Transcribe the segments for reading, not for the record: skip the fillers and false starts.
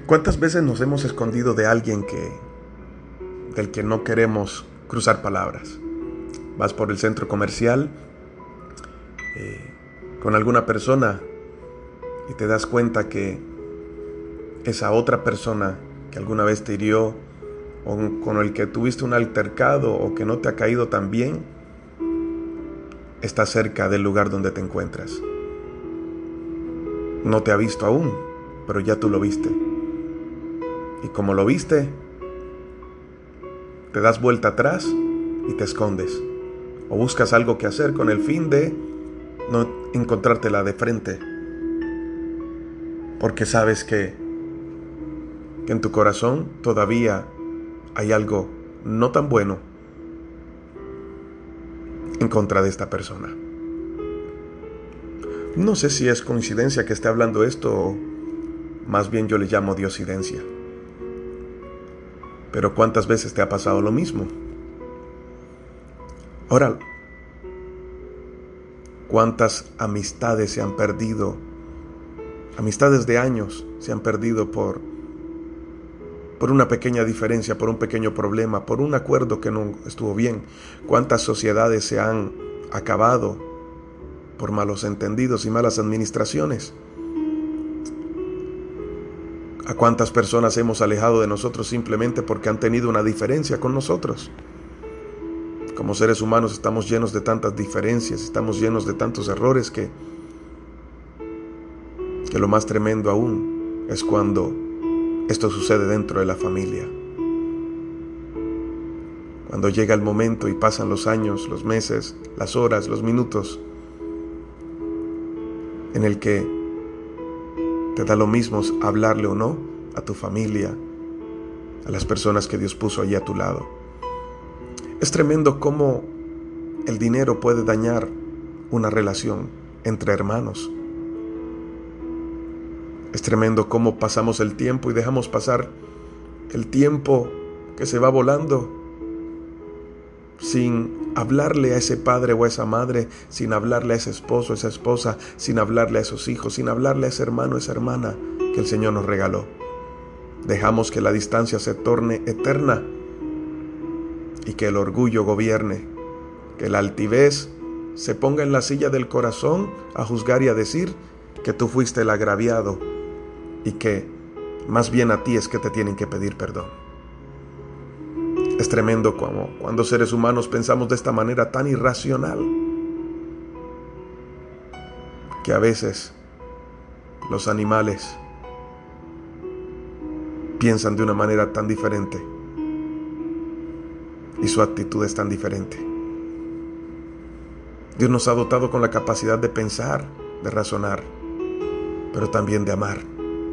¿Cuántas veces nos hemos escondido de alguien del que no queremos cruzar palabras? Vas por el centro comercial con alguna persona y te das cuenta que esa otra persona que alguna vez te hirió o con el que tuviste un altercado o que no te ha caído tan bien, está cerca del lugar donde te encuentras. No te ha visto aún, pero ya tú lo viste. Y como lo viste, te das vuelta atrás y te escondes. O buscas algo que hacer con el fin de no encontrártela de frente. Porque sabes que en tu corazón todavía hay algo no tan bueno en contra de esta persona. No sé si es coincidencia que esté hablando esto o más bien yo le llamo diosidencia. Pero ¿cuántas veces te ha pasado lo mismo? Ahora, ¿cuántas amistades se han perdido? Amistades de años se han perdido por una pequeña diferencia, por un pequeño problema, por un acuerdo que no estuvo bien. ¿Cuántas sociedades se han acabado por malos entendidos y malas administraciones? ¿A cuántas personas hemos alejado de nosotros simplemente porque han tenido una diferencia con nosotros? Como seres humanos estamos llenos de tantas diferencias, estamos llenos de tantos errores que lo más tremendo aún es cuando esto sucede dentro de la familia. Cuando llega el momento y pasan los años, los meses, las horas, los minutos, en el que te da lo mismo hablarle o no a tu familia, a las personas que Dios puso allí a tu lado. Es tremendo cómo el dinero puede dañar una relación entre hermanos. Es tremendo cómo pasamos el tiempo y dejamos pasar el tiempo que se va volando sin hablarle a ese padre o a esa madre, sin hablarle a ese esposo o esa esposa, sin hablarle a esos hijos, sin hablarle a ese hermano o esa hermana que el Señor nos regaló. Dejamos que la distancia se torne eterna y que el orgullo gobierne, que la altivez se ponga en la silla del corazón a juzgar y a decir que tú fuiste el agraviado y que más bien a ti es que te tienen que pedir perdón. Es tremendo como cuando seres humanos pensamos de esta manera tan irracional que a veces los animales piensan de una manera tan diferente y su actitud es tan diferente. Dios nos ha dotado con la capacidad de pensar, de razonar, pero también de amar.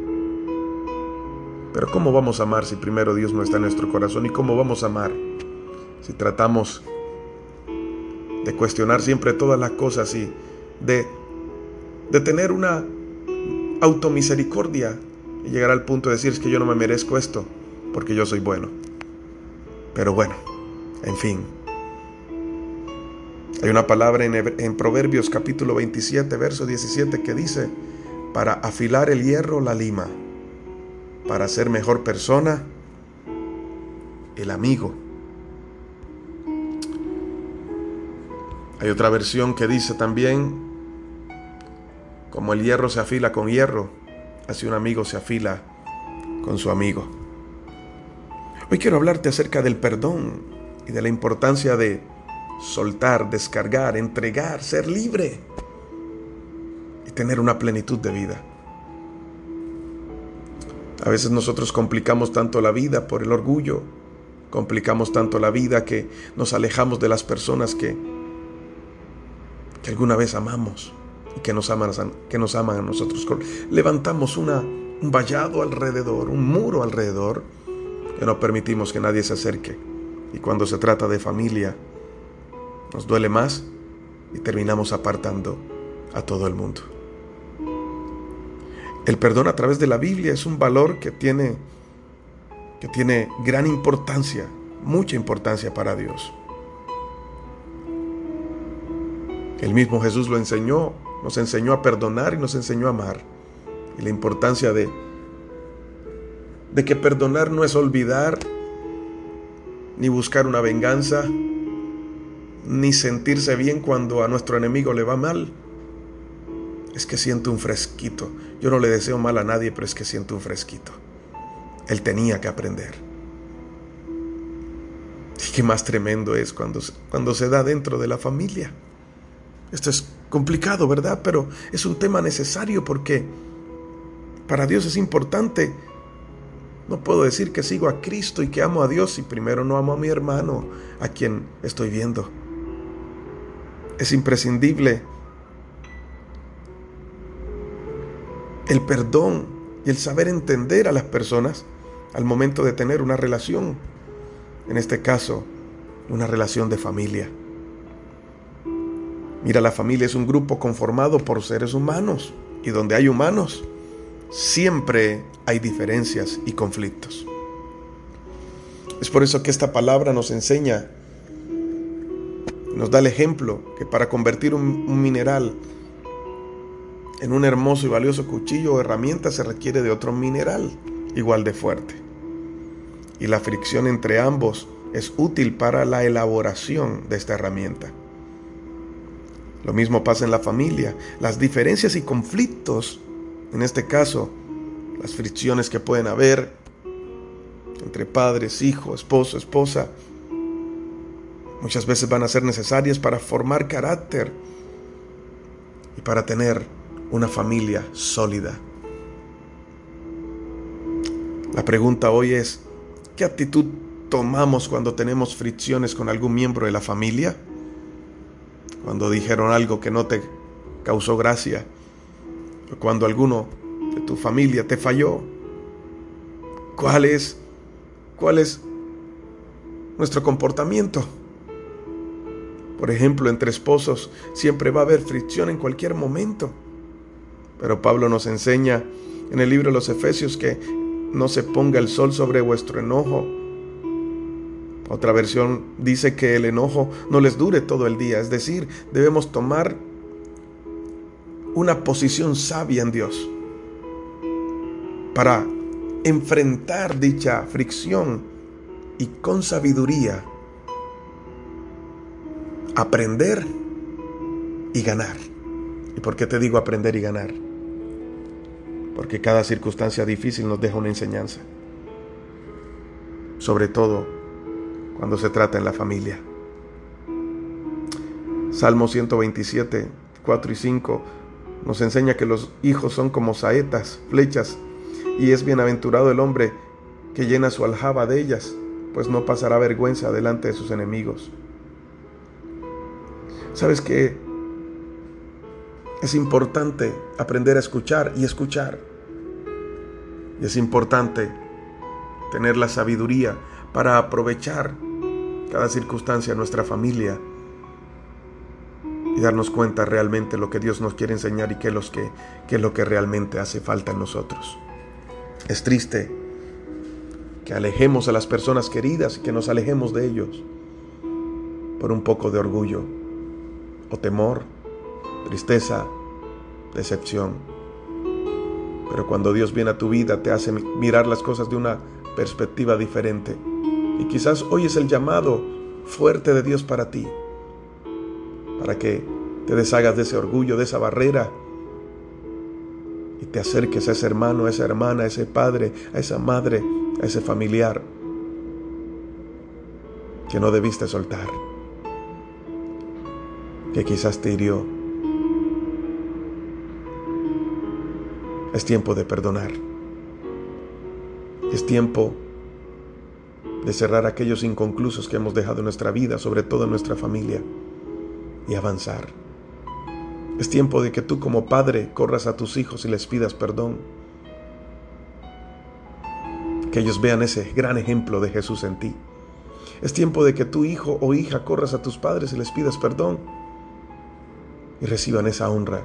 Pero ¿cómo vamos a amar si primero Dios no está en nuestro corazón? ¿Y cómo vamos a amar si tratamos de cuestionar siempre todas las cosas y de tener una automisericordia y llegar al punto de decir es que yo no me merezco esto porque yo soy bueno? Pero bueno, en fin. Hay una palabra en Proverbios capítulo 27, verso 17 que dice: para afilar el hierro la lima, para ser mejor persona el amigo. Hay otra versión que dice también: como el hierro se afila con hierro, así un amigo se afila con su amigo. Hoy quiero hablarte acerca del perdón y de la importancia de soltar, descargar, entregar, ser libre y tener una plenitud de vida. A veces nosotros complicamos tanto la vida por el orgullo, complicamos tanto la vida que nos alejamos de las personas que alguna vez amamos y que nos aman a nosotros. Levantamos un vallado alrededor, un muro alrededor, que no permitimos que nadie se acerque. Y cuando se trata de familia, nos duele más y terminamos apartando a todo el mundo. El perdón a través de la Biblia es un valor que tiene gran importancia, mucha importancia para Dios. El mismo Jesús lo enseñó, nos enseñó a perdonar y nos enseñó a amar. Y la importancia de de que perdonar no es olvidar, ni buscar una venganza, ni sentirse bien cuando a nuestro enemigo le va mal. Es que siento un fresquito. Yo no le deseo mal a nadie, pero es que siento un fresquito. Él tenía que aprender. Y qué más tremendo es cuando se da dentro de la familia. Esto es complicado, ¿verdad? Pero es un tema necesario porque para Dios es importante. No puedo decir que sigo a Cristo y que amo a Dios si primero no amo a mi hermano, a quien estoy viendo. Es imprescindible el perdón y el saber entender a las personas al momento de tener una relación. En este caso, una relación de familia. Mira, la familia es un grupo conformado por seres humanos, y donde hay humanos, siempre hay diferencias y conflictos. Es por eso que esta palabra nos enseña, nos da el ejemplo que para convertir un mineral en un hermoso y valioso cuchillo o herramienta se requiere de otro mineral igual de fuerte. Y la fricción entre ambos es útil para la elaboración de esta herramienta. Lo mismo pasa en la familia. Las diferencias y conflictos, en este caso, las fricciones que pueden haber entre padres, hijo, esposo, esposa, muchas veces van a ser necesarias para formar carácter y para tener una familia sólida. La pregunta hoy es, ¿qué actitud tomamos cuando tenemos fricciones con algún miembro de la familia? Cuando dijeron algo que no te causó gracia, o cuando alguno de tu familia te falló. ¿Cuál es nuestro comportamiento? Por ejemplo, entre esposos siempre va a haber fricción en cualquier momento. Pero Pablo nos enseña en el libro de los Efesios que no se ponga el sol sobre vuestro enojo. Otra versión dice que el enojo no les dure todo el día. Es decir, debemos tomar una posición sabia en Dios para enfrentar dicha fricción y con sabiduría aprender y ganar. ¿Y por qué te digo aprender y ganar? Porque cada circunstancia difícil nos deja una enseñanza. Sobre todo cuando se trata en la familia. Salmo 127, 4 y 5 nos enseña que los hijos son como saetas, flechas, y es bienaventurado el hombre que llena su aljaba de ellas, pues no pasará vergüenza delante de sus enemigos. ¿Sabes qué? Es importante aprender a escuchar y escuchar. Y es importante tener la sabiduría para aprovechar cada circunstancia de nuestra familia y darnos cuenta realmente lo que Dios nos quiere enseñar y qué es lo que realmente hace falta en nosotros. Es triste que alejemos a las personas queridas y que nos alejemos de ellos por un poco de orgullo o temor, tristeza, decepción. Pero cuando Dios viene a tu vida te hace mirar las cosas de una perspectiva diferente. Y quizás hoy es el llamado fuerte de Dios para ti, para que te deshagas de ese orgullo, de esa barrera, y te acerques a ese hermano, a esa hermana, a ese padre, a esa madre, a ese familiar que no debiste soltar, que quizás te hirió. Es tiempo de perdonar. Es tiempo de cerrar aquellos inconclusos que hemos dejado en nuestra vida, sobre todo en nuestra familia, y avanzar. Es tiempo de que tú como padre corras a tus hijos y les pidas perdón. Que ellos vean ese gran ejemplo de Jesús en ti. Es tiempo de que tu hijo o hija corras a tus padres y les pidas perdón y reciban esa honra.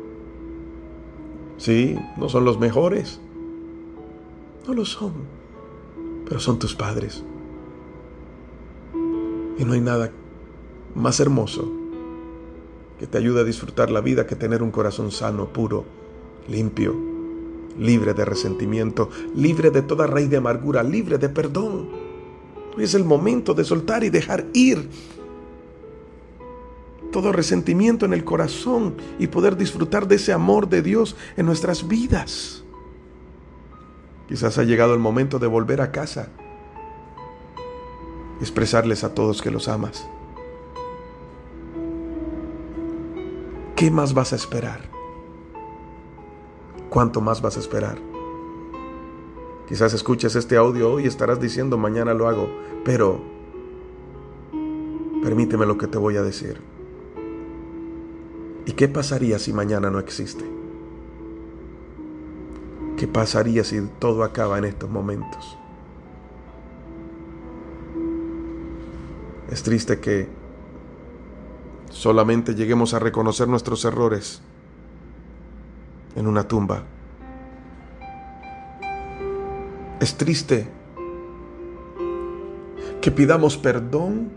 Sí, no son los mejores, no lo son, pero son tus padres. Y no hay nada más hermoso que te ayude a disfrutar la vida que tener un corazón sano, puro, limpio libre de resentimiento, libre de toda raíz de amargura, libre de perdón. Hoy es el momento de soltar y dejar ir todo resentimiento en el corazón y poder disfrutar de ese amor de Dios en nuestras vidas. Quizás ha llegado el momento de volver a casa y expresarles a todos que los amas. ¿Qué más vas a esperar? ¿Cuánto más vas a esperar? Quizás escuches este audio hoy y estarás diciendo mañana lo hago, pero permíteme lo que te voy a decir. ¿Y qué pasaría si mañana no existe? ¿Qué pasaría si todo acaba en estos momentos? Es triste que solamente lleguemos a reconocer nuestros errores en una tumba. Es triste que pidamos perdón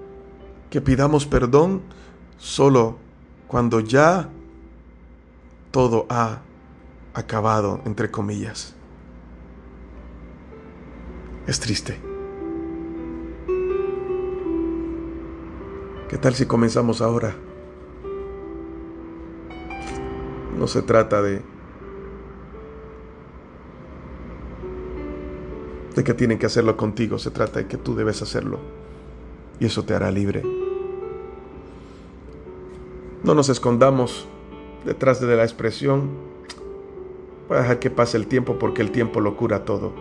solo cuando ya todo ha acabado, entre comillas. Es triste. ¿Qué tal si comenzamos ahora? No se trata de que tienen que hacerlo contigo, se trata de que tú debes hacerlo. Y eso te hará libre. No nos escondamos detrás de la expresión: voy a dejar que pase el tiempo porque el tiempo lo cura todo.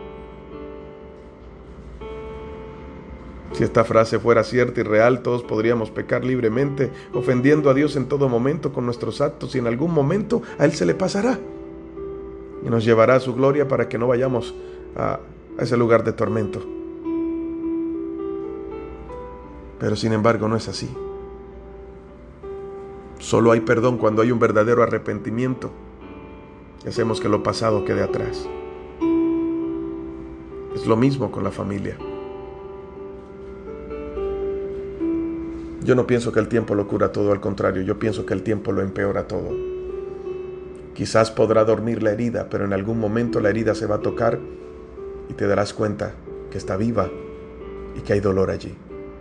Si esta frase fuera cierta y real, todos podríamos pecar libremente, ofendiendo a Dios en todo momento con nuestros actos, y en algún momento a Él se le pasará y nos llevará a su gloria para que no vayamos a ese lugar de tormento. Pero sin embargo no es así. Solo hay perdón cuando hay un verdadero arrepentimiento y hacemos que lo pasado quede atrás. Es lo mismo con la familia. Yo no pienso que el tiempo lo cura todo, al contrario, yo pienso que el tiempo lo empeora todo. Quizás podrá dormir la herida, pero en algún momento la herida se va a tocar y te darás cuenta que está viva y que hay dolor allí.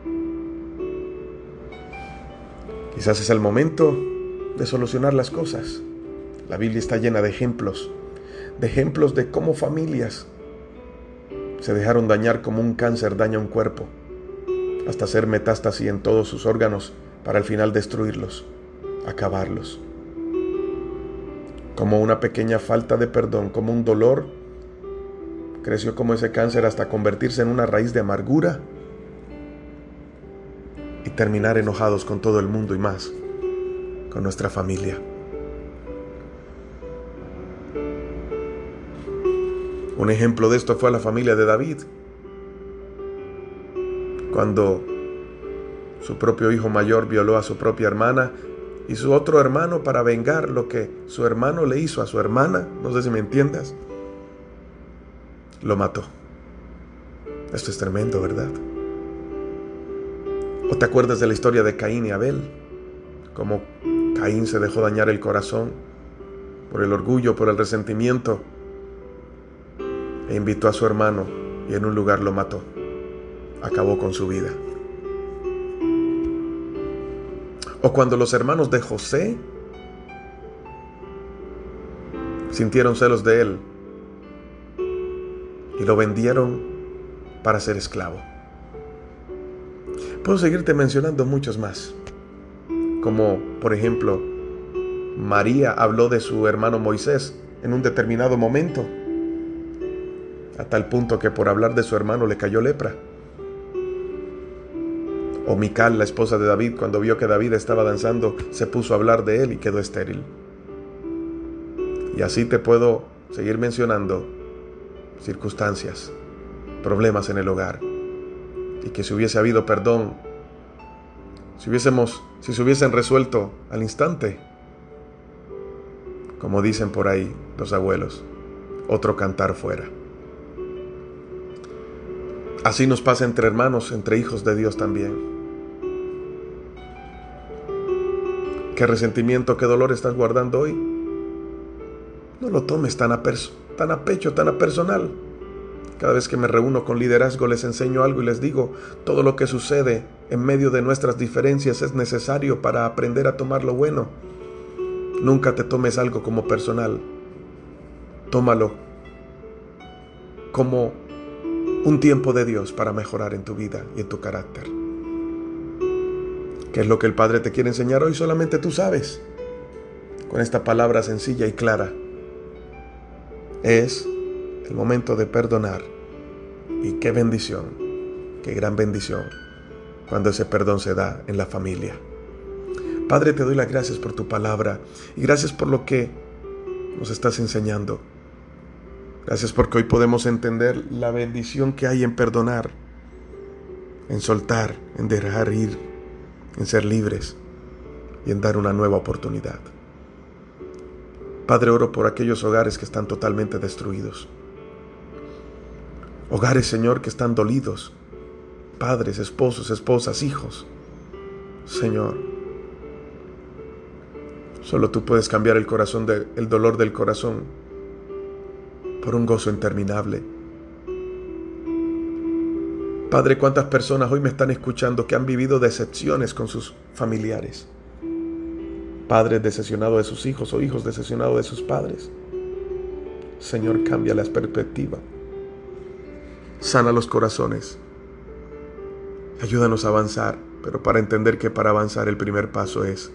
Quizás es el momento de solucionar las cosas. La Biblia está llena de ejemplos de cómo familias se dejaron dañar como un cáncer daña un cuerpo, hasta hacer metástasis en todos sus órganos para al final destruirlos, acabarlos. Como una pequeña falta de perdón, como un dolor, creció como ese cáncer hasta convertirse en una raíz de amargura y terminar enojados con todo el mundo y más con nuestra familia. Un ejemplo de esto fue la familia de David, cuando su propio hijo mayor violó a su propia hermana y su otro hermano, para vengar lo que su hermano le hizo a su hermana, no sé si me entiendas, lo mató. Esto es tremendo, ¿verdad? ¿O te acuerdas de la historia de Caín y Abel? Cómo Caín se dejó dañar el corazón por el orgullo, por el resentimiento, e invitó a su hermano y en un lugar lo mató. Acabó con su vida. O cuando los hermanos de José sintieron celos de él y lo vendieron para ser esclavo. Puedo seguirte mencionando muchos más, como por ejemplo María habló de su hermano Moisés en un determinado momento, a tal punto que por hablar de su hermano le cayó lepra. O Mical, la esposa de David, cuando vio que David estaba danzando, se puso a hablar de él y quedó estéril. Y así te puedo seguir mencionando circunstancias, problemas en el hogar, y que si hubiese habido perdón, si se hubiesen resuelto al instante, como dicen por ahí los abuelos, otro cantar fuera. Así nos pasa entre hermanos, entre hijos de Dios también. ¿Qué resentimiento, qué dolor estás guardando hoy? No lo tomes tan a peso. tan a pecho, tan a personal. Cada vez que me reúno con liderazgo les enseño algo y les digo, todo lo que sucede en medio de nuestras diferencias es necesario para aprender a tomar lo bueno. Nunca te tomes algo como personal. Tómalo como un tiempo de Dios para mejorar en tu vida y en tu carácter. ¿Qué es lo que el Padre te quiere enseñar hoy? Solamente tú sabes. Con esta palabra sencilla y clara. Es el momento de perdonar. Y qué bendición, qué gran bendición cuando ese perdón se da en la familia. Padre, te doy las gracias por tu palabra y gracias por lo que nos estás enseñando. Gracias porque hoy podemos entender la bendición que hay en perdonar, en soltar, en dejar ir, en ser libres y en dar una nueva oportunidad. Padre, oro por aquellos hogares que están totalmente destruidos. Hogares, Señor, que están dolidos. Padres, esposos, esposas, hijos. Señor, solo tú puedes cambiar el dolor del corazón por un gozo interminable. Padre, cuántas personas hoy me están escuchando que han vivido decepciones con sus familiares. Padres decepcionados de sus hijos o hijos decepcionados de sus padres. Señor, cambia la perspectiva. Sana los corazones. Ayúdanos a avanzar, pero para entender que para avanzar el primer paso es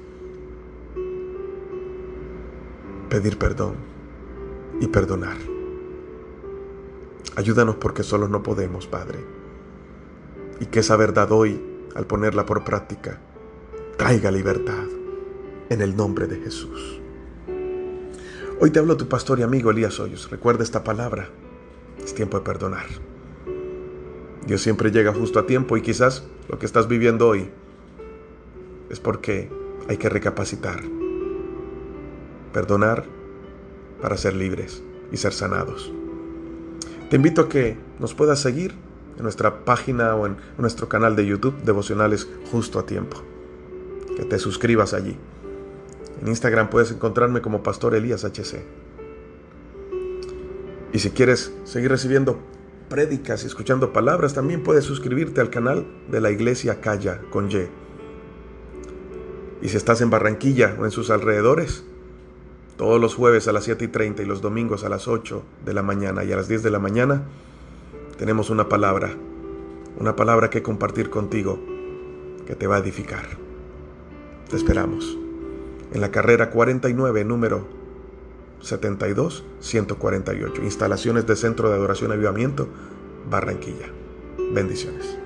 pedir perdón y perdonar. Ayúdanos porque solos no podemos, Padre. Y que esa verdad hoy, al ponerla por práctica, traiga libertad en el nombre de Jesús. Hoy te hablo tu pastor y amigo Elías Hoyos. Recuerda esta palabra. Es tiempo de perdonar. Dios siempre llega justo a tiempo y quizás lo que estás viviendo hoy es porque hay que recapacitar. Perdonar para ser libres y ser sanados. Te invito a que nos puedas seguir en nuestra página o en nuestro canal de YouTube, Devocionales Justo a Tiempo. Que te suscribas allí. En Instagram puedes encontrarme como Pastor Elías HC. Y si quieres seguir recibiendo prédicas y escuchando palabras, también puedes suscribirte al canal de la Iglesia Calla con Y. Y si estás en Barranquilla o en sus alrededores, todos los jueves a las 7:30 y los domingos a las 8 de la mañana y a las 10 de la mañana, tenemos una palabra que compartir contigo que te va a edificar. Te esperamos en la carrera 49, número 72-148, instalaciones de Centro de Adoración y Avivamiento, Barranquilla. Bendiciones.